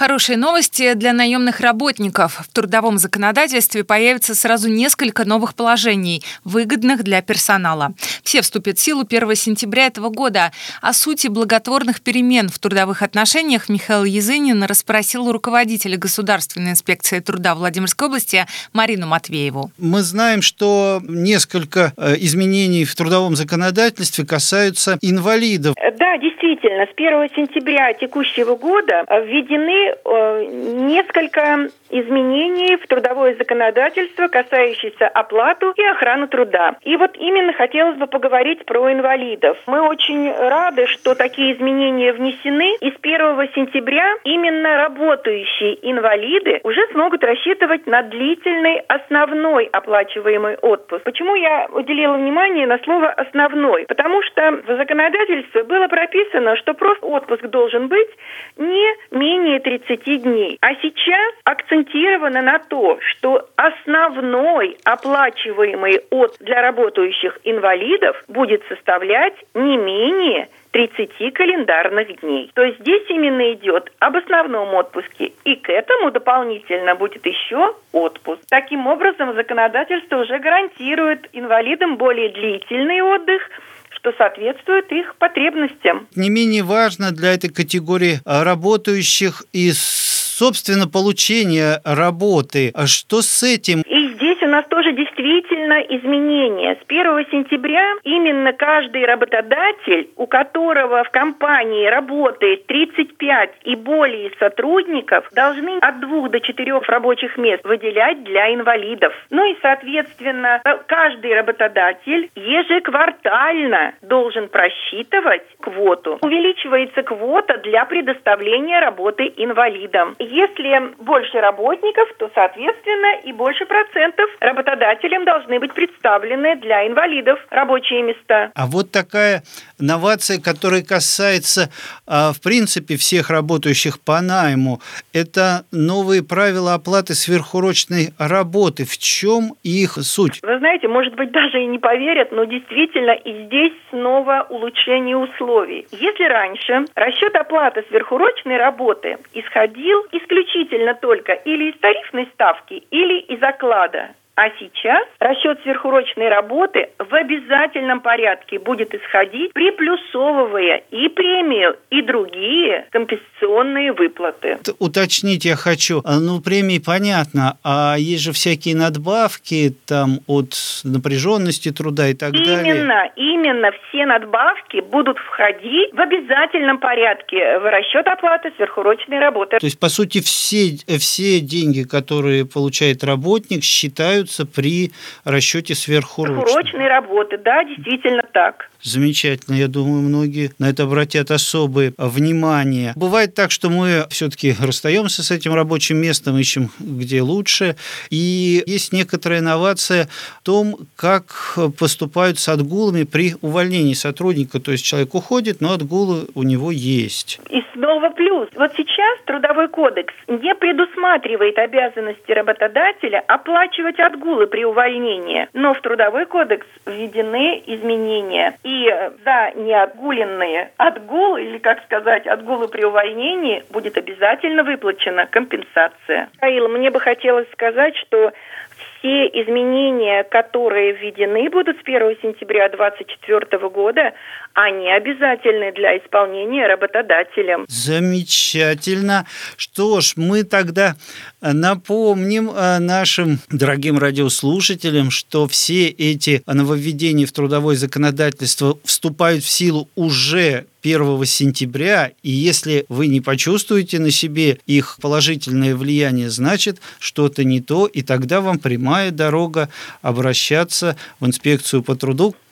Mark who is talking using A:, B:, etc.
A: Хорошие новости для наемных работников. В трудовом законодательстве появится сразу несколько новых положений, выгодных для персонала. Все вступят в силу 1 сентября этого года. О сути благотворных перемен в трудовых отношениях Михаил Езынин расспросил у руководителя Государственной инспекции труда Владимирской области Марину Матвееву.
B: Мы знаем, что несколько изменений в трудовом законодательстве касаются инвалидов.
C: Да, действительно, с 1 сентября текущего года введены несколько изменений в трудовое законодательство, касающиеся оплаты и охраны труда. И вот именно хотелось бы поговорить про инвалидов. Мы очень рады, что такие изменения внесены. И с 1 сентября именно работающие инвалиды уже смогут рассчитывать на длительный основной оплачиваемый отпуск. Почему я уделила внимание на слово «основной»? Потому что в законодательстве было прописано, что просто отпуск должен быть не менее 30 дней. А сейчас акцентировано на то, что основной оплачиваемый отпуск для работающих инвалидов будет составлять не менее 30 календарных дней. То есть здесь именно идет об основном отпуске. И к этому дополнительно будет еще отпуск. Таким образом, законодательство уже гарантирует инвалидам более длительный отдых, что соответствует их потребностям.
B: Не менее важно для этой категории работающих и, собственно, получения работы. А что с этим?
C: И здесь у нас тоже действительно изменения. С 1 сентября именно каждый работодатель, у которого в компании работает 35 и более сотрудников, должны от 2 до 4 рабочих мест выделять для инвалидов. Ну и, соответственно, каждый работодатель ежеквартально должен просчитывать квоту. Увеличивается квота для предоставления работы инвалидам. Если больше работников, то, соответственно, и больше процентов работодателям должны быть представлены для инвалидов рабочие места.
B: А вот такая новация, которая касается, в принципе, всех работающих по найму, это новые правила оплаты сверхурочной работы. В чем их суть?
C: Вы знаете, может быть, даже и не поверят, но действительно и здесь снова улучшение условий. Если раньше расчет оплаты сверхурочной работы исходил исключительно только или из тарифной ставки, или из оклада, а сейчас расчет сверхурочной работы в обязательном порядке будет исходить, приплюсовывая и премию, и другие компенсационные выплаты.
B: Уточнить я хочу. Премии понятно, а есть же всякие надбавки там от напряженности труда и так далее.
C: Именно все надбавки будут входить в обязательном порядке в расчет оплаты сверхурочной работы.
B: То есть, по сути, все деньги, которые получает работник, считаются при расчете сверхурочной
C: работы. Да, действительно так.
B: Замечательно. Я думаю, многие на это обратят особое внимание. Бывает так, что мы все-таки расстаемся с этим рабочим местом, ищем где лучше. И есть некоторая инновация в том, как поступают с отгулами при увольнении сотрудника. То есть человек уходит, но отгулы у него есть.
C: И снова плюс. Вот сейчас Трудовой кодекс не предусматривает обязанности работодателя оплачивать отгулы при увольнении. Но в Трудовой кодекс введены изменения. И за неотгуленные отгулы, или, как сказать, отгулы при увольнении, будет обязательно выплачена компенсация. Михаил, мне бы хотелось сказать, что все изменения, которые введены будут с 1 сентября 2024 года, они обязательны для исполнения работодателем.
B: Замечательно. Что ж, мы тогда напомним нашим дорогим радиослушателям, что все эти нововведения в трудовое законодательство вступают в силу уже 1 сентября, и если вы не почувствуете на себе их положительное влияние, значит, что-то не то, и тогда вам прямая дорога обращаться в инспекцию по труду.